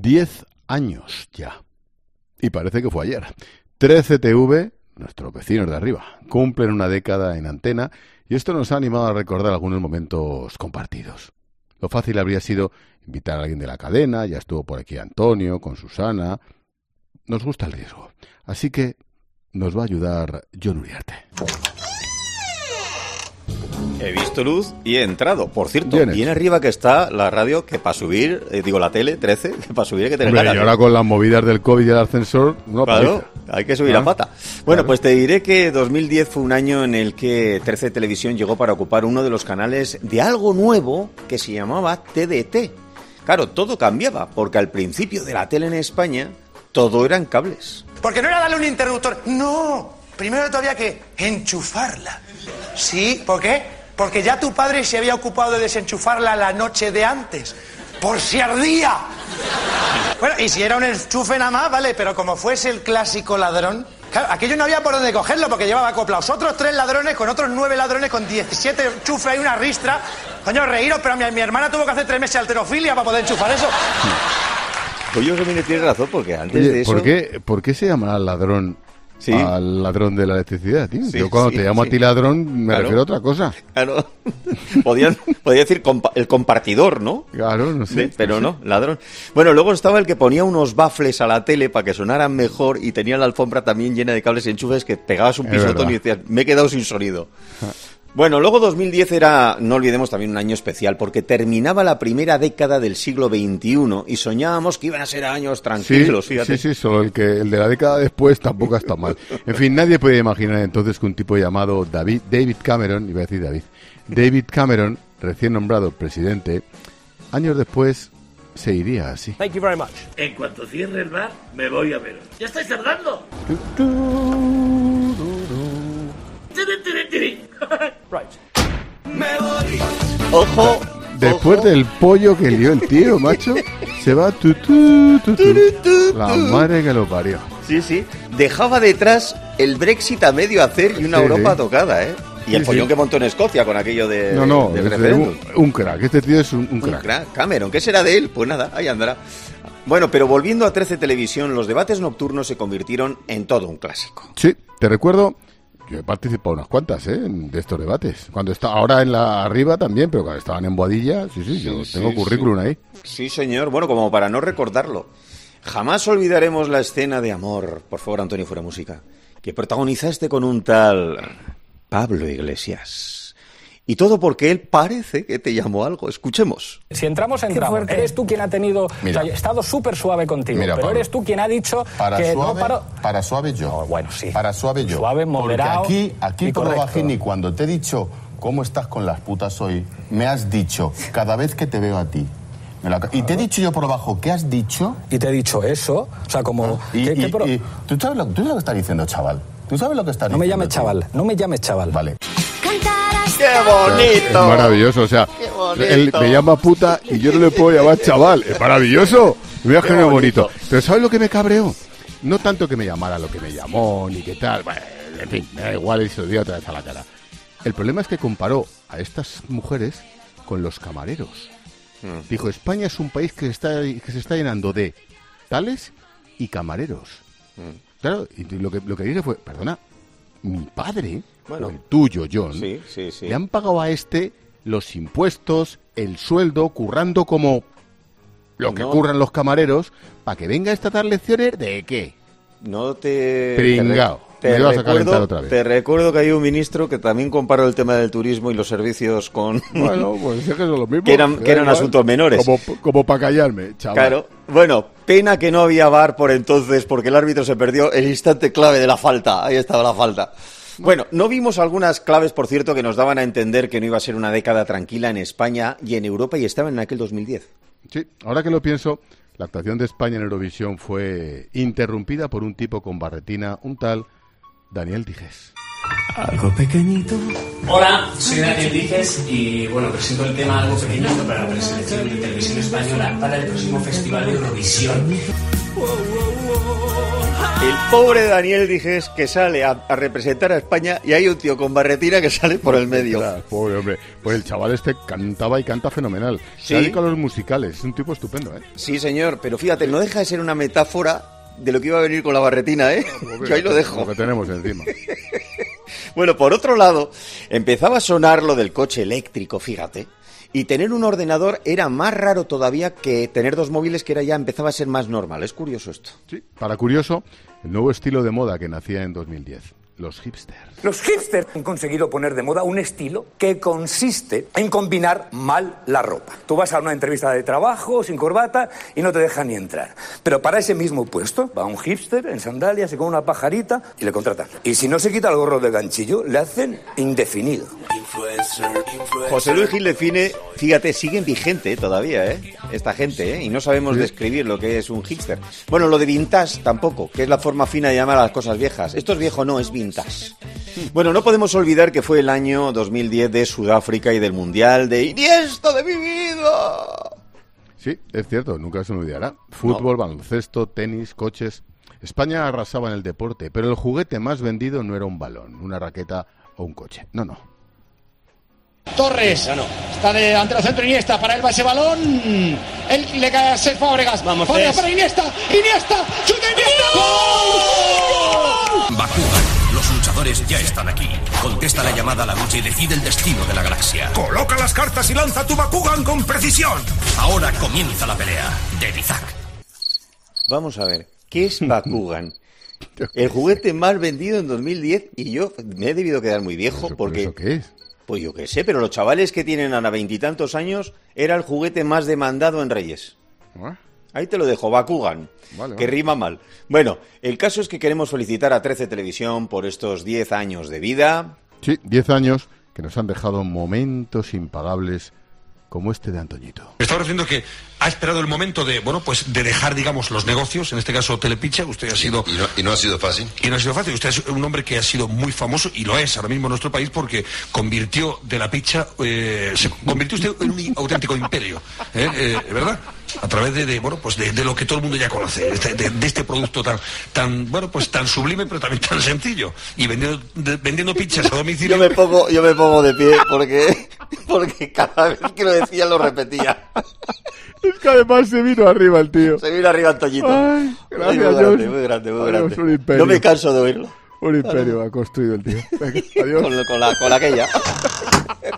10 años ya. Y parece que fue ayer. 13TV, nuestros vecinos de arriba, cumplen una década en antena y esto nos ha animado a recordar algunos momentos compartidos. Lo fácil habría sido invitar a alguien de la cadena, ya estuvo por aquí Antonio, con Susana. Nos gusta el riesgo, así que nos va a ayudar Jon Uriarte. He visto luz y he entrado. Por cierto, bien arriba que está la radio, que para subir, la tele, 13, que para subir hay que tener ganas. Y ahora con las movidas del COVID y el ascensor, no claro, hay que subir a pata. Bueno, claro. Pues te diré que 2010 fue un año en el que 13 Televisión llegó para ocupar uno de los canales de algo nuevo que se llamaba TDT. Claro, todo cambiaba, porque al principio de la tele en España, todo eran cables. Porque no era darle un interruptor, no. Primero todavía que enchufarla. Sí, ¿por qué? Porque ya tu padre se había ocupado de desenchufarla la noche de antes, por si ardía. Bueno, y si era un enchufe nada más, vale, pero como fuese el clásico ladrón, claro, aquello no había por dónde cogerlo porque llevaba acoplados otros 3 ladrones con otros 9 ladrones con 17 enchufes y una ristra. Coño, reíros, pero mi hermana tuvo que hacer 3 meses de halterofilia para poder enchufar eso. Oye, Jiménez tiene razón, porque antes de eso... ¿Por qué se llamará ladrón? ¿Sí? Al ladrón de la electricidad, tío. Sí, yo cuando te llamo a ti ladrón me refiero a otra cosa. Claro. Podía decir el compartidor, ¿no? Claro, no sé. Pero no, ladrón. Bueno, luego estaba el que ponía unos bafles a la tele para que sonaran mejor y tenía la alfombra también llena de cables y enchufes que pegabas un pisotón y decías, me he quedado sin sonido. Bueno, luego 2010 era, no olvidemos, también un año especial, porque terminaba la primera década del siglo XXI y soñábamos que iban a ser años tranquilos, fíjate. Sí, solo el de la década después tampoco está mal. En fin, nadie podía imaginar entonces que un tipo llamado David Cameron, David Cameron, recién nombrado presidente, años después se iría así. Thank you very much. En cuanto cierre el bar, me voy a ver. ¡Ya estáis tardando! Right. Me voy. Ojo. Después del pollo que lió el tío, macho, se va la madre que lo parió. Sí. Dejaba detrás el Brexit a medio hacer y una Europa tocada, ¿eh? Y el follón que montó en Escocia con aquello de del referéndum. Un crack, este tío es un crack. Un crack, Cameron, ¿qué será de él? Pues nada, ahí andará. Bueno, pero volviendo a 13 Televisión, los debates nocturnos se convirtieron en todo un clásico. Sí, te recuerdo... Yo he participado unas cuantas, de estos debates. Cuando está ahora en la arriba también, pero cuando estaban en Boadilla, yo tengo currículum ahí. Sí, señor. Bueno, como para no recordarlo. Jamás olvidaremos la escena de amor, por favor, Antonio, fuera música, que protagonizaste con un tal Pablo Iglesias. Y todo porque él parece que te llamó algo. Escuchemos. Si entramos. Eres tú quien ha tenido... Mira, he estado súper suave contigo, mira, pero Pablo, eres tú quien ha dicho que suave, no paro... Para suave yo. No, bueno, sí. Para suave yo. Suave, moderado. Porque aquí todo bajín, y cuando te he dicho cómo estás con las putas hoy, me has dicho cada vez que te veo a ti. Y te he dicho yo por abajo, ¿qué has dicho? Y te he dicho eso. O sea, como... ¿Tú sabes lo que estás diciendo, chaval? ¿Tú sabes lo que estás diciendo? No me llames chaval. Vale. ¡Qué bonito! Es maravilloso, o sea, él me llama puta y yo no le puedo llamar chaval. Es maravilloso. Mira que bonito. Pero ¿sabes lo que me cabreó? No tanto que me llamara lo que me llamó, ni qué tal. Bueno, en fin, me da igual y se lo digo otra vez a la cara. El problema es que comparó a estas mujeres con los camareros. Dijo, España es un país que se está llenando de tales y camareros. Claro, y lo que dije fue, perdona, mi padre, o el tuyo, Jon, le han pagado a los impuestos, el sueldo, currando como lo que curran los camareros, para que venga a dar lecciones de qué. No te... Pringao. Te recuerdo que hay un ministro que también comparó el tema del turismo y los servicios con... Bueno, pues es que son lo mismo. que eran asuntos menores. Como para callarme, chaval. Claro. Bueno, pena que no había VAR por entonces, porque el árbitro se perdió el instante clave de la falta. Ahí estaba la falta. Bueno, no vimos algunas claves, por cierto, que nos daban a entender que no iba a ser una década tranquila en España y en Europa, y estaban en aquel 2010. Sí, ahora que lo pienso, la actuación de España en Eurovisión fue interrumpida por un tipo con barretina, un tal Daniel Dijes. Algo pequeñito. Hola, soy Daniel Dijes y bueno, presento el tema Algo pequeñito para la preselección de televisión española para el próximo Festival de Eurovisión. El pobre Daniel Dijés que sale a representar a España y hay un tío con barretina que sale por el medio. Claro, pobre hombre. Pues el chaval este cantaba y canta fenomenal. ¿Sí? Se dedica a los musicales. Es un tipo estupendo, ¿eh? Sí, señor, pero fíjate, no deja de ser una metáfora de lo que iba a venir con la barretina, ¿eh? Yo ahí lo dejo. Lo que tenemos encima. Bueno, por otro lado, empezaba a sonar lo del coche eléctrico, fíjate. Y tener un ordenador era más raro todavía que tener dos móviles, que era ya empezaba a ser más normal. Es curioso esto. Sí, para curioso, el nuevo estilo de moda que nacía en 2010. Los hipsters. Los hipsters han conseguido poner de moda un estilo que consiste en combinar mal la ropa. Tú vas a una entrevista de trabajo sin corbata y no te dejan ni entrar. Pero para ese mismo puesto va un hipster en sandalias y con una pajarita y le contratan. Y si no se quita el gorro de ganchillo, le hacen indefinido. José Luis Gil define, fíjate, siguen vigente todavía, esta gente, y no sabemos describir lo que es un hipster. Bueno, lo de vintage tampoco, que es la forma fina de llamar a las cosas viejas. Esto es viejo, no, es vintage. Bueno, no podemos olvidar que fue el año 2010 de Sudáfrica y del Mundial de Iniesta de mi vida. Sí, es cierto, nunca se me olvidará. Fútbol, baloncesto, tenis, coches. España arrasaba en el deporte, pero el juguete más vendido no era un balón, una raqueta o un coche. No. Torres, está ante el centro Iniesta, para él va ese balón, él le cae a Cesc Fábregas, vamos para Iniesta, chuta Iniesta, ¡gol! Bakugan, los luchadores ya están aquí. Contesta la llamada a la lucha y decide el destino de la galaxia. Coloca las cartas y lanza tu Bakugan con precisión. Ahora comienza la pelea de Dizak. Vamos a ver, ¿qué es Bakugan? El juguete más vendido en 2010 y yo me he debido quedar muy viejo porque... ¿Eso qué es? Pues yo qué sé, pero los chavales que tienen ahora 20 y tantos años era el juguete más demandado en Reyes. Ahí te lo dejo, Bakugan, que rima mal. Bueno, el caso es que queremos felicitar a 13 Televisión por estos 10 años de vida. Sí, 10 años que nos han dejado momentos impagables como este de Antoñito. Me estaba refiriendo que ha esperado el momento de, de dejar, digamos, los negocios, en este caso Telepicha. Usted ha sido... Y no ha sido fácil. Y no ha sido fácil. Usted es un hombre que ha sido muy famoso, y lo es ahora mismo en nuestro país, porque convirtió de la picha, se convirtió usted en un auténtico imperio, ¿verdad? A través de lo que todo el mundo ya conoce, de este producto tan sublime, pero también tan sencillo. Y vendiendo pizzas a domicilio. Yo me pongo de pie porque cada vez que lo decía lo repetía. Es que además se vino arriba el tío. Se vino arriba Antoñito. Ay, gracias, muy grande. Un imperio. No me canso de oírlo. Un imperio ha construido el tío. Venga, adiós. Con aquella.